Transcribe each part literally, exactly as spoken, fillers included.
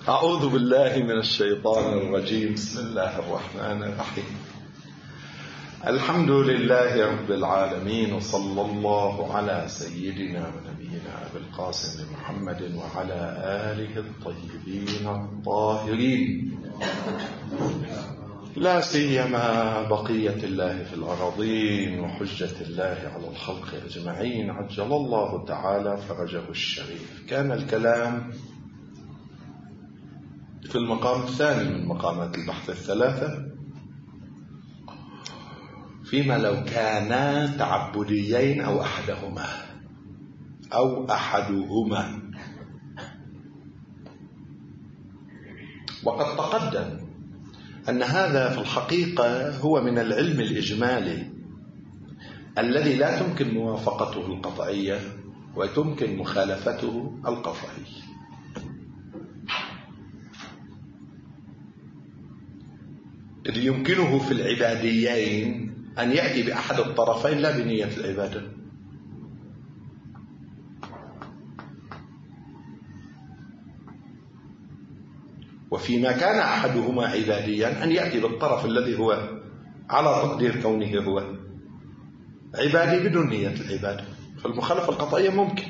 أعوذ بالله من الشيطان الرجيم. بسم الله الرحمن الرحيم. الحمد لله رب العالمين، وصلى الله على سيدنا ونبينا أبي القاسم محمد وعلى آله الطيبين الطاهرين، لا سيما بقية الله في الأراضين وحجة الله على الخلق أجمعين، عجل الله تعالى فرجه الشريف. كان الكلام في المقام الثاني من مقامات البحث الثلاثة فيما لو كانا تعبديين أو أحدهما أو أحدهما. وقد تقدم أن هذا في الحقيقة هو من العلم الإجمالي الذي لا تمكن موافقته القطعية وتمكن مخالفته القطعية. إذ يمكنه في العباديين أن يأتي بأحد الطرفين لا بنية العبادة، وفيما كان أحدهما عباديا أن يأتي بالطرف الذي هو على تقدير كونه هو عبادي بدون نية العبادة. فالمخالفة القطعية ممكن.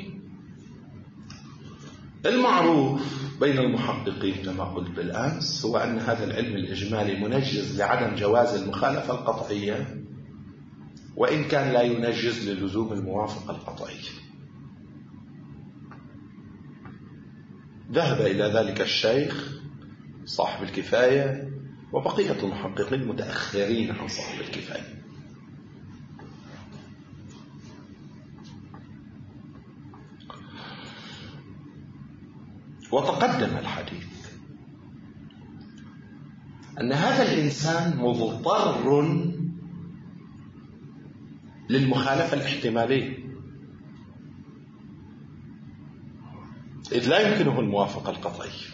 المعروف بين المحققين كما قلت بالأمس هو أن هذا العلم الإجمالي منجز لعدم جواز المخالفة القطعية، وإن كان لا ينجز للزوم الموافقة القطعية. ذهب إلى ذلك الشيخ صاحب الكفاية وبقية المحققين متأخرين عن صاحب الكفاية. وتقدم الحديث أن هذا الإنسان مضطر للمخالفة الاحتمالية، إذ لا يمكنه الموافقة القطعية.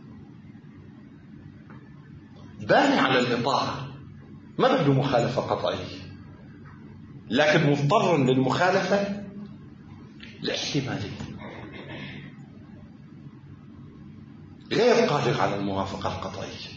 باني على الإطاعة ما بده مخالفة قطعية، لكن مضطر للمخالفة الاحتمالية، غير قادر على الموافقة القطعية.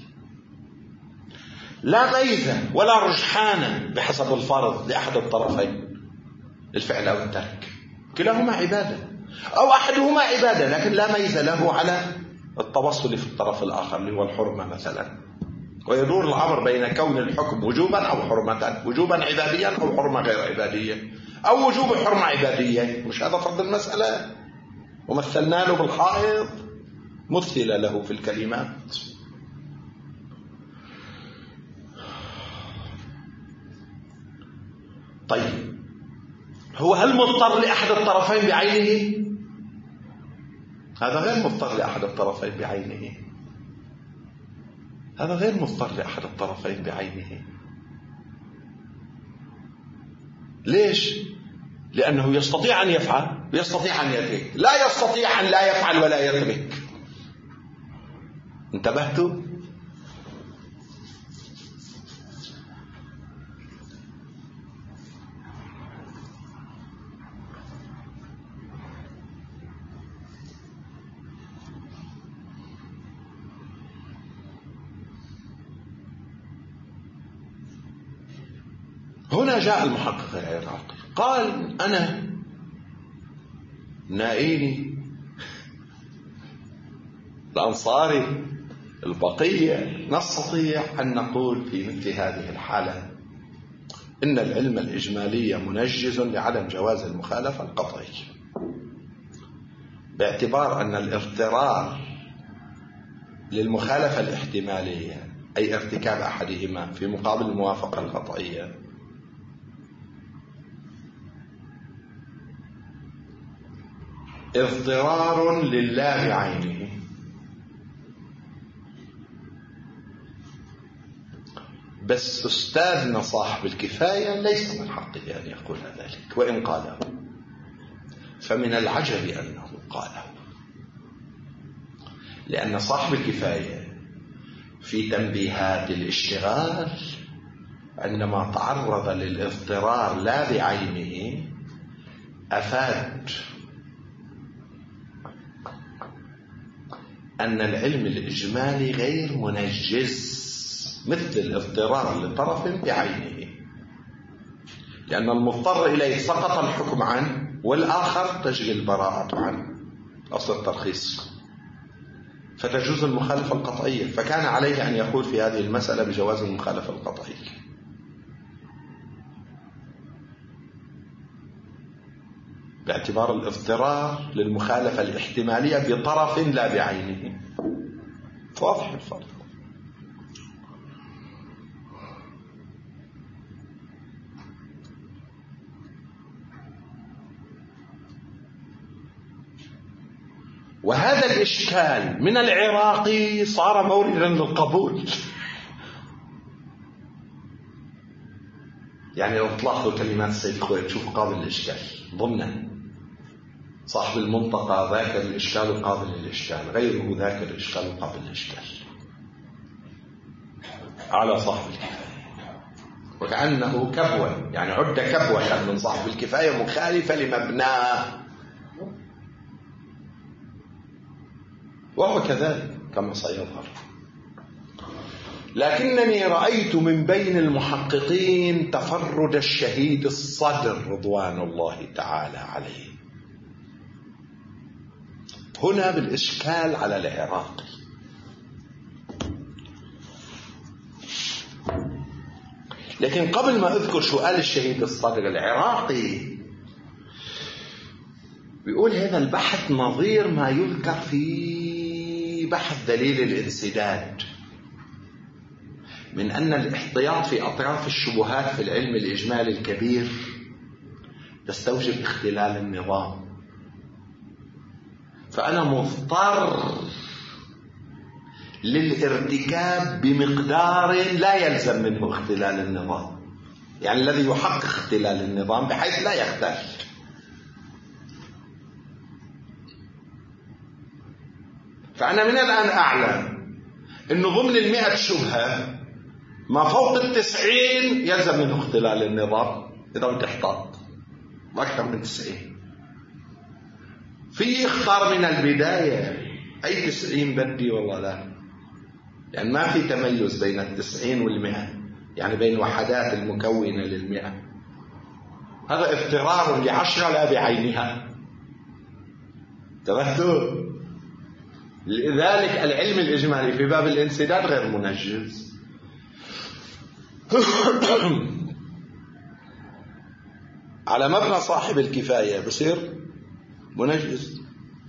لا ميزة ولا رجحانا بحسب الفرض لأحد الطرفين، الفعل أو الترك، كلاهما عبادة، أو أحدهما عبادة لكن لا ميزة له على التوصل في الطرف الآخر اللي هو الحرمة مثلا. ويدور الأمر بين كون الحكم وجوبا أو حرمة، وجوبا عباديا أو حرمة غير عبادية، أو وجوب حرمة عبادية. مش هذا فرض المسألة؟ ومثلنا له بالحائض مثل له في الكلمات. طيب، هو هل مضطر لأحد الطرفين بعينه؟ هذا غير مضطر لأحد الطرفين بعينه. هذا غير مضطر لأحد الطرفين بعينه. ليش؟ لأنه يستطيع أن يفعل ويستطيع أن يترك، لا يستطيع أن لا يفعل ولا يترك. انتبهتوا؟ هنا جاء المحقق العراقي قال: أنا نائيني الأنصاري البقية نستطيع أن نقول في مثل هذه الحالة إن العلم الإجمالي منجز لعدم جواز المخالفة القطعية، باعتبار أن الاضطرار للمخالفة الاحتمالية أي ارتكاب أحدهما في مقابل الموافقة القطعية اضطرار لله بعينه، بس أستاذنا صاحب الكفاية ليس من حقه أن يقول ذلك، وإن قاله فمن العجب أنه قاله، لأن صاحب الكفاية في تنبيهات الاشتغال عندما تعرض للاضطرار لا بعينه أفاد أن العلم الإجمالي غير منجز مثل الاضطرار لطرف بعينه، لأن المضطر إليه سقط الحكم عنه والآخر تجري البراءة عنه، أصل الترخيص، فتجوز المخالفة القطعية، فكان عليه أن يقول في هذه المسألة بجواز المخالفة القطعية. باعتبار الاضطرار للمخالفة الاحتمالية بطرف لا بعينه. واضح الفرق. وهذا الإشكال من العراقي صار موردا للقبول. يعني لو تلاحظوا كلمات السيد الخوئي تشوفوا قابل للإشكال ضمنا. صاحب المنطقة ذاكر الإشكال قابل للإشكال، غيره ذاكر الإشكال قابل للإشكال، على صاحب الكفاية، وكأنه كبوة، يعني عد كبوة من صاحب الكفاية مخالفة لمبناه، وهو كذلك كما سيظهر. لكنني رأيت من بين المحققين تفرد الشهيد الصدر رضوان الله تعالى عليه هنا بالإشكال على العراقي. لكن قبل ما أذكر سؤال الشهيد الصدر، العراقي بيقول هذا البحث نظير ما يذكر في بحث دليل الانسداد، من أن الاحتياط في أطراف الشبهات في العلم الإجمالي الكبير تستوجب اختلال النظام، فأنا مضطر للارتكاب بمقدار لا يلزم منه اختلال النظام، يعني الذي يحقق اختلال النظام بحيث لا يختل. فأنا من الآن أعلم أنه ضمن المئة شبهة ما فوق التسعين يلزم منه اختلال النظام إذا بدي احتاط، أكثر من تسعين في اختار من البداية أي تسعين بدي والله لا، يعني ما في تميز بين التسعين والمئة، يعني بين وحدات المكونة للمئة، هذا اضطرار لعشرة لا بعينها. تبهتوا؟ لذلك العلم الإجمالي في باب الانسداد غير منجز. على مبنى صاحب الكفاية بصير منجز.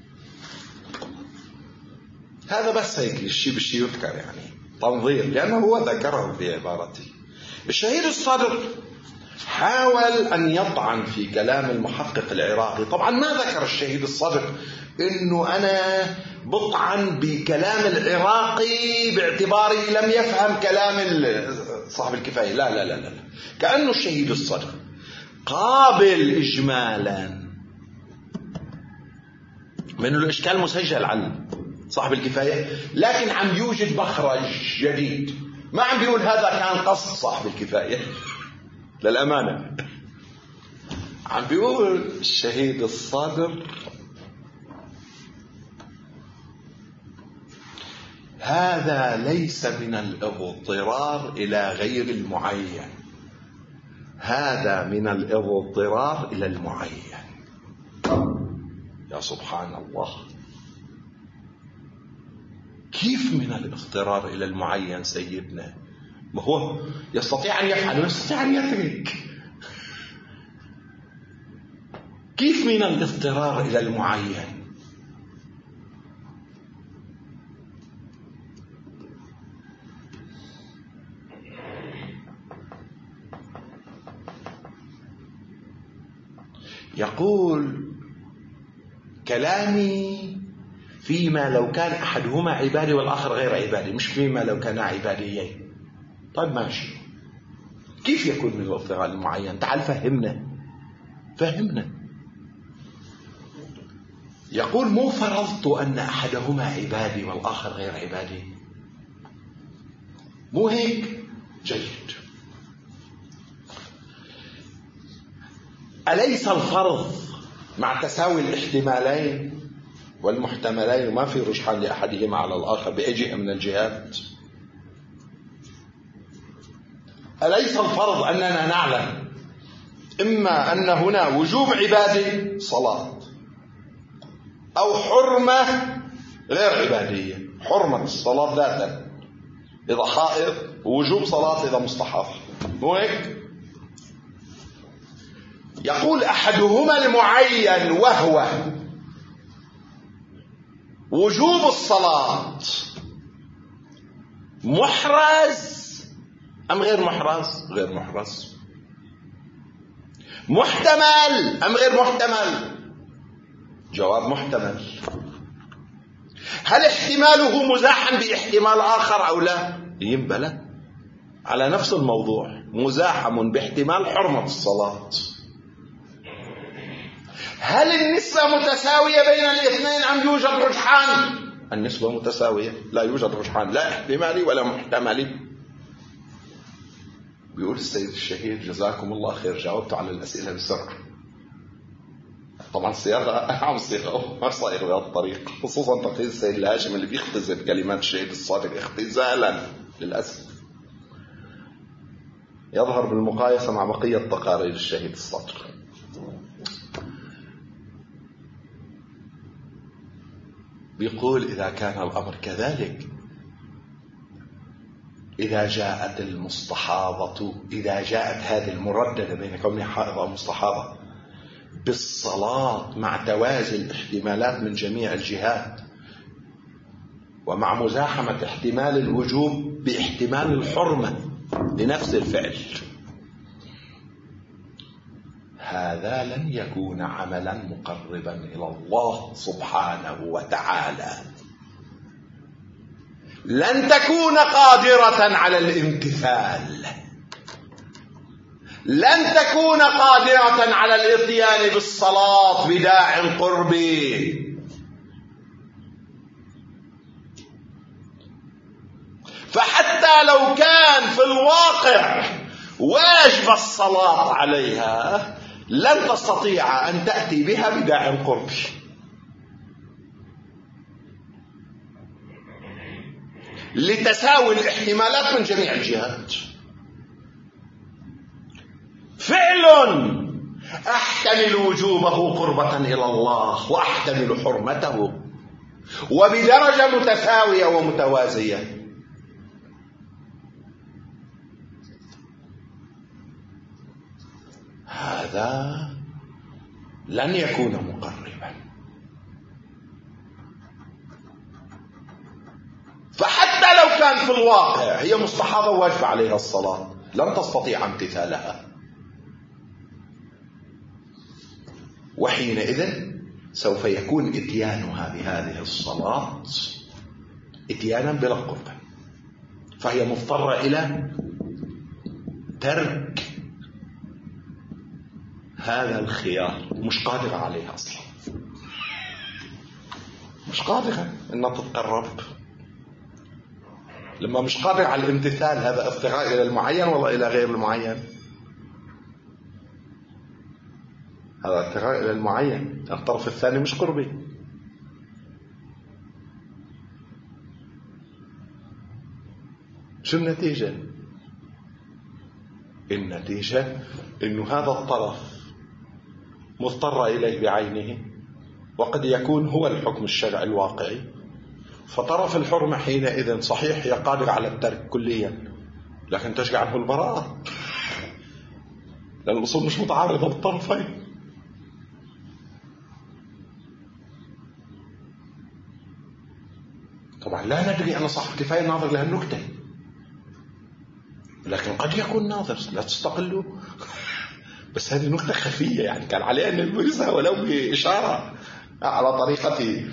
هذا بس هيك الشيء بالشيء يذكر، يعني تنظير، لأنه هو ذكره في عبارته. الشهيد الصدر حاول أن يطعن في كلام المحقق العراقي. طبعا ما ذكر الشهيد الصدر إنه أنا بطعن بكلام العراقي باعتباري لم يفهم كلام صاحب الكفاية، لا لا لا لا، كأنه الشهيد الصدر قابل إجمالا من الإشكال مسجل عن صاحب الكفاية، لكن عم يوجد مخرج جديد، ما عم بيقول هذا كان قصد صاحب الكفاية للأمانة، عم بيقول الشهيد الصدر هذا ليس من الاضطرار إلى غير المعين، هذا من الاضطرار إلى المعين. يا سبحان الله، كيف من الاضطرار إلى المعين سيدنا؟ ما هو يستطيع أن يفعل ويستطيع أن يترك، كيف من الاضطرار إلى المعين؟ يقول كلامي فيما لو كان أحدهما عبادي والآخر غير عبادي، مش فيما لو كانا عباديين. طيب ماشي، كيف يكون من الاضطرار المعين؟ تعال فهمنا فهمنا. يقول مو فرضت أن أحدهما عبادي والآخر غير عبادي، مو هيك؟ جيد. أليس الفرض مع تساوي الاحتمالين والمحتملين ما في رجحان لأحدهما على الآخر بأي جهة من الجهات. أليس الفرض أننا نعلم إما أن هنا وجوب عبادي صلاة أو حرمة غير عبادية، حرمة الصلاة ذاتا إذا حائض، ووجوب صلاة إذا مستحاض، مو هيك؟ يقول أحدهما المعين وهو وجوب الصلاة محرز أم غير محرز؟ غير محرز. محتمل أم غير محتمل؟ جواب محتمل. هل احتماله مزاحم باحتمال آخر أو لا؟ ينبلى على نفس الموضوع، مزاحم باحتمال حرمة الصلاة. هل النسبة متساوية بين الاثنين أم يوجد رجحان؟ النسبة متساوية، لا يوجد رجحان لا احتمالي ولا محتملي. بيقول السيد الشهيد جزاكم الله خير جاوبت على الأسئلة بسرعة. طبعا الصياغة عم صيغة ما صاير بهذا الطريق، خصوصا تقييد السيد الهاشم اللي بيختزل كلمات الشهيد الصادق اختزالا للأسف. يظهر بالمقايسة مع بقية تقارير الشهيد الصادق. بيقول إذا كان الأمر كذلك، إذا جاءت المستحاضة، إذا جاءت هذه المرددة بين كونها حائضة أو مستحاضة بالصلاة مع توازي الاحتمالات من جميع الجهات ومع مزاحمة احتمال الوجوب باحتمال الحرمة لنفس الفعل، هذا لن يكون عملا مقربا إلى الله سبحانه وتعالى، لن تكون قادرة على الامتثال، لن تكون قادرة على الاتيان بالصلاة بداع قربي. فحتى لو كان في الواقع واجب الصلاة عليها لن تستطيع أن تأتي بها بداع قربي، لتساوي الاحتمالات من جميع الجهات. فعل أحتمل وجوبه قربة إلى الله وأحتمل حرمته وبدرجة متساوية ومتوازية. هذا لن يكون مقربا. فحتى لو كان في الواقع هي مستحاضة واجب عليها الصلاة لن تستطيع امتثالها، وحينئذ سوف يكون اتيانها بهذه الصلاة اتيانا بلا قربة، فهي مضطرة إلى ترك هذا الخيار، مش قادرة عليها أصلا، مش قادرة إنها تتقرب. لما مش قادرة على الامتثال هذا افتقار إلى المعين ولا إلى غير المعين؟ هذا افتقار إلى المعين، الطرف الثاني مش قربي. شو النتيجة؟ النتيجة إنه هذا الطرف مضطر إليه بعينه، وقد يكون هو الحكم الشرعي الواقعي. فطرف الحرمة حينئذ صحيح هي قادرة على الترك كليا، لكن تشجع عنه البراءة، لأن الأصول مش متعارضة بالطرفين. طبعا لا ندري أن صاحب كفاية ناظر لهالنكتة، لكن قد يكون ناظر، لا تستقلوا. بس هذه نكتة خفية، يعني كان عليه أن نبرزها ولو بإشارة على طريقتي.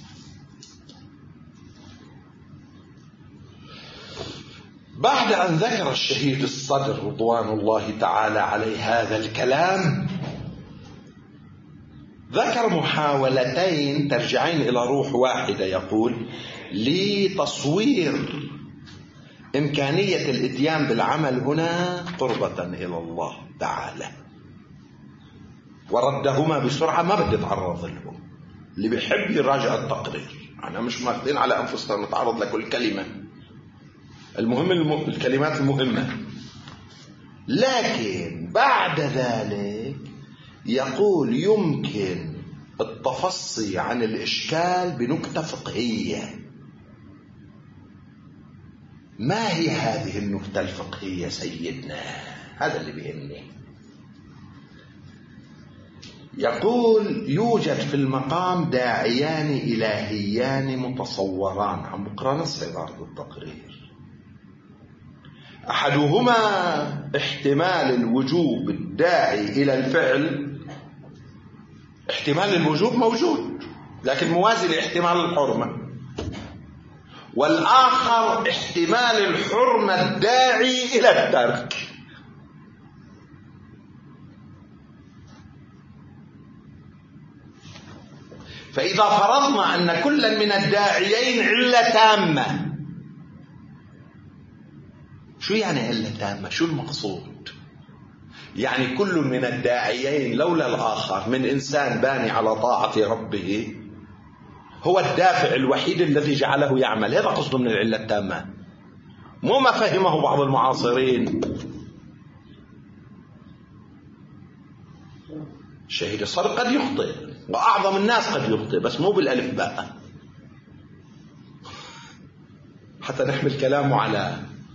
بعد أن ذكر الشهيد الصدر رضوان الله تعالى عليه هذا الكلام، ذكر محاولتين ترجعين إلى روح واحدة، يقول لتصوير إمكانية الإتيان بالعمل هنا قربة إلى الله تعالى، وردهما بسرعة ما بدي أتعرض لهم. اللي بيحب يراجع التقرير، أنا مش ماخذين على أنفسنا نتعرض لكل كلمة، المهم الم... الكلمات المهمة. لكن بعد ذلك يقول يمكن التفصي عن الإشكال بنكتة فقهية. ما هي هذه النكتة الفقهية سيدنا؟ هذا اللي بيهمني. يقول يوجد في المقام داعيان إلهيان متصوران، عم بقرأ نص عبارة التقرير. أحدهما احتمال الوجوب الداعي إلى الفعل، احتمال الوجوب موجود لكن موازي لاحتمال الحرمة، والآخر احتمال الحرمة الداعي إلى الترك. فإذا فرضنا أن كل من الداعيين علة تامة، شو يعني علة تامة؟ شو المقصود؟ يعني كل من الداعيين لولا الآخر من إنسان باني على طاعة ربه هو الدافع الوحيد الذي جعله يعمل. هذا قصده من العلة التامة، مو ما فهمه بعض المعاصرين. شهيد الصدق قد يخطئ، وأعظم الناس قد يخطئ، بس مو بالألف باء، حتى نحمل كلامه على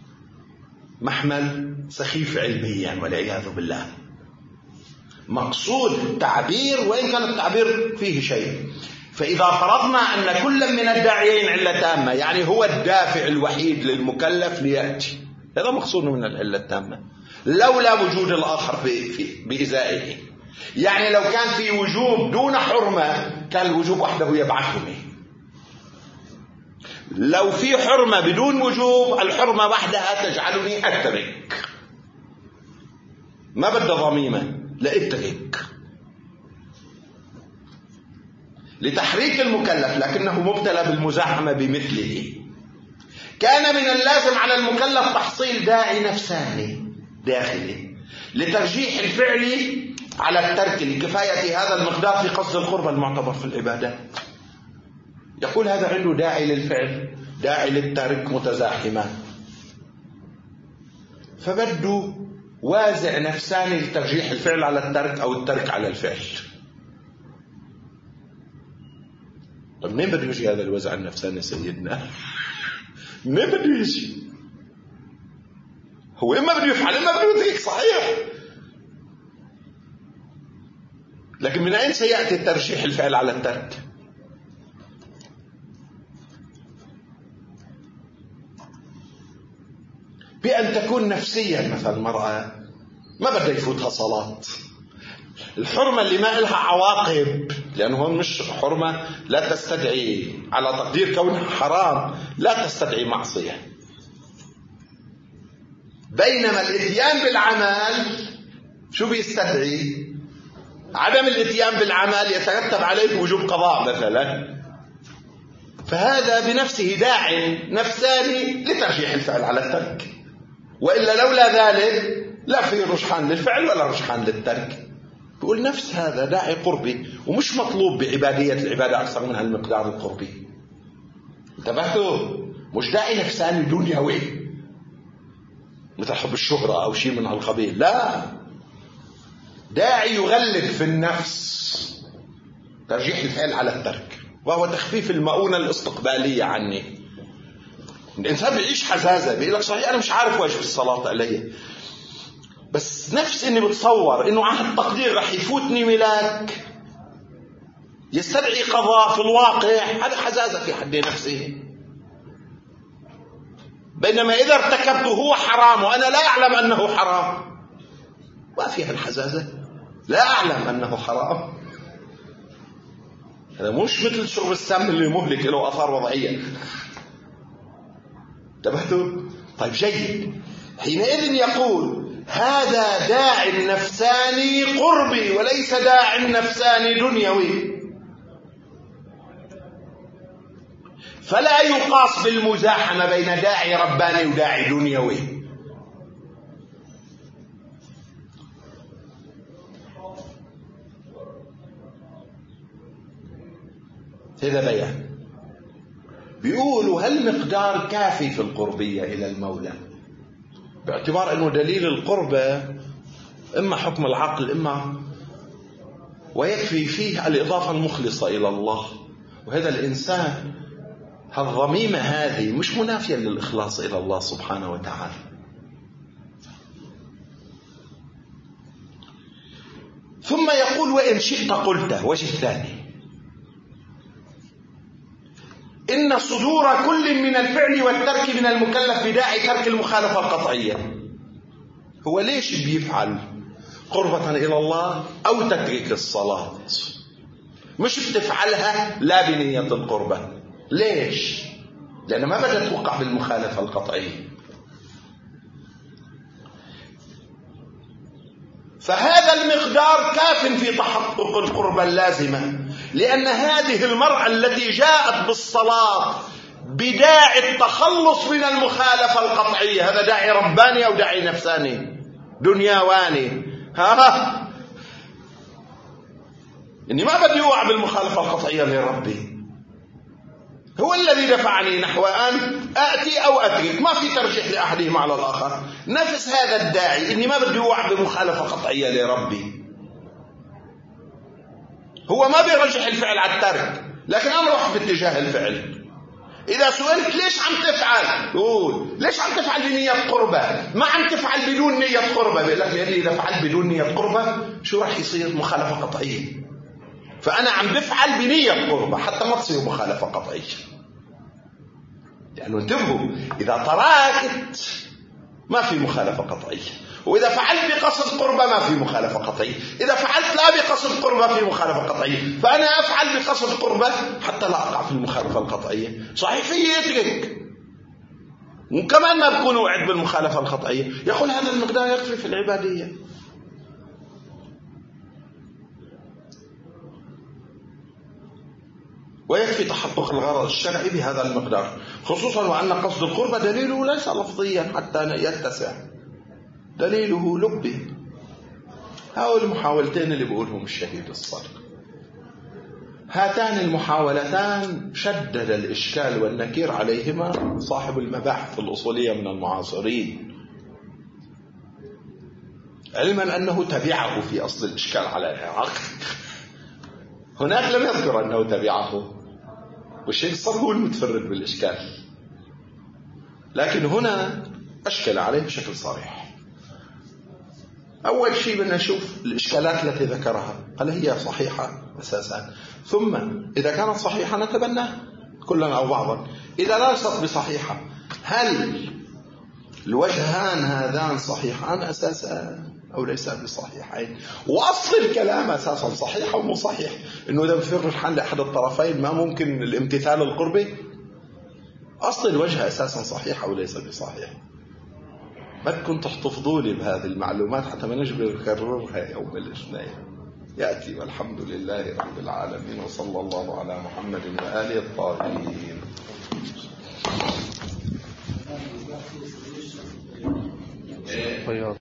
محمل سخيف علميا والعياذ بالله. مقصود التعبير وإن كان التعبير فيه شيء. فإذا فرضنا أن كل من الداعيين علة تامة، يعني هو الدافع الوحيد للمكلف ليأتي، هذا مقصود من العلة التامة لولا وجود الآخر بإزائه. يعني لو كان في وجوب دون حرمة كان الوجوب وحده يبعثني، لو في حرمة بدون وجوب الحرمة وحدها تجعلني أترك، ما بدي ضميمة لأترك لتحريك المكلف، لكنه مبتلى بالمزاحمة بمثله. كان من اللازم على المكلف تحصيل داعي نفساني داخلي لترجيح الفعل على الترك لكفاية هذا المقدار في قصد القربة المعتبر في العبادات. يقول هذا عنده داعي للفعل داعي للترك متزاحمان، فبده وازع نفساني لترجيح الفعل على الترك أو الترك على الفعل. طب مين بده يجي هذا الوزع النفساني سيدنا؟ مين بده يجي؟ هو إما بده يفعل إما بده يترك، صحيح، لكن من أين سيأتي ترجيح الفعل على الترك؟ بأن تكون نفسيا مثلا المرأة ما بدها يفوتها صلاة، الحرمة اللي ما لها عواقب، لأنه مش حرمة لا تستدعي على تقدير كونها حرام، لا تستدعي معصية. بينما الاتيان بالعمل شو بيستدعي؟ عدم الاتيان بالعمل يترتب عليه وجوب قضاء مثلا، فهذا بنفسه داعي نفساني لترجيح الفعل على الترك، وإلا لولا ذلك لا في رجحان للفعل ولا رجحان للترك. بيقول نفس هذا داعي قربي، ومش مطلوب بعبادية العبادة أكثر من هالمقدار القربي. انتبهتوا؟ مش داعي نفساني دنيوي مثل حب الشهرة أو شيء من هالقبيل، لا، داعي يغلب في النفس ترجيح الفعل على الترك، وهو تخفيف المؤونة الاستقبالية عني. الإنسان بيعيش حزازة، بيقول لك صحيح أنا مش عارف واجب الصلاة علي، بس نفس إني بتصور إنه عهد تقدير رح يفوتني ملاك يستدعي قضاء في الواقع، هذا حزازة في حد نفسه. بينما إذا ارتكبته هو حرام وأنا لا أعلم أنه حرام، ما فيها الحزازة، لا أعلم أنه حرام. هذا مش مثل شرب السم اللي مهلك له آثار وضعية. انتبهتوا؟ طيب جيد. حينئذ يقول هذا داع نفساني قربي وليس داع نفساني دنيوي، فلا يقاس بالمزاحمة بين داعي رباني وداعي دنيوي. هذا بيان. بيقولوا هل مقدار كافي في القربية إلى المولى، باعتبار أنه دليل القربة إما حكم العقل إما ويكفي فيه الإضافة المخلصة إلى الله. وهذا الإنسان هالضميمة هذه مش منافية للإخلاص إلى الله سبحانه وتعالى. ثم يقول وإن شئت قلت، وجه ثاني، إن صدور كل من الفعل والترك من المكلف بداعي ترك المخالفة القطعية. هو ليش بيفعل قربة إلى الله أو تترك الصلاة؟ مش بتفعلها لا بنية القربة. ليش؟ لأنه ما بدأ توقع بالمخالفة القطعية. فهذا المقدار كاف في تحقق القربة اللازمة، لأن هذه المرأة التي جاءت بالصلاة بداعي التخلص من المخالفة القطعية، هذا داعي رباني أو داعي نفساني دنياواني؟ ها إني ما بدي أوعى بالمخالفة القطعية لربي، هو الذي دفعني نحو أن أأتي أو أترك، ما في ترجيح لأحدهما على الآخر. نفس هذا الداعي إني ما بدي أوعى بمخالفة قطعية لربي، هو ما بيرجح الفعل على الترك، لكن أنا أروح باتجاه الفعل. إذا سئلت ليش عم تفعل، قول ليش عم تفعل بنية قربة، ما عم تفعل بدون نية قربة. بيقول لك لأني إذا فعلت بدون نية قربة شو راح يصير؟ مخالفة قطعية. فأنا عم بفعل بنية قربة حتى ما تصير مخالفة قطعية. يعني انتبهوا، إذا تراكت ما في مخالفة قطعية، وإذا فعلت بقصد قربة ما في مخالفة قطعية، إذا فعلت لا بقصد قربة في مخالفة قطعية. فأنا أفعل بقصد قربة حتى لا أقع في المخالفة القطعية. صحيح فيه يترك وكمان ما بكون وعد بالمخالفة القطعية، يقول هذا المقدار يكفي في العبادية. ويكفي تحقق الغرض الشرعي بهذا المقدار، خصوصا وأن قصد القربة دليله ليس لفظيا حتى يتسع، دليله لبي. هؤلاء المحاولتين اللي بقولهم الشهيد الصادق، هاتان المحاولتان شدد الإشكال والنكير عليهما صاحب المباحث الأصولية من المعاصرين، علما أنه تبعه في أصل الإشكال على العراق. هناك لم يذكر أنه تبعه، والشيء الصادق هو المتفرد بالإشكال، لكن هنا أشكل عليه بشكل صريح. أول شيء بدنا نشوف الإشكالات التي ذكرها، هل هي صحيحة أساسا؟ ثم إذا كانت صحيحة نتبناها كلنا أو بعضا. إذا ليست بصحيحة هل الوجهان هذان صحيحان أساسا أو ليس بصحيحين؟ وأصل الكلام أساسا صحيح أو مو صحيح، إنه إذا بفر الحال لأحد الطرفين ما ممكن الامتثال القربي. أصل الوجه أساسا صحيح أو ليس بصحيح. بدكم تحتفظوا لي بهذه المعلومات حتى ما نجبر نكررها يوم الاثنين يأتي. والحمد لله رب العالمين، وصلى الله على محمد وآله الطاهرين.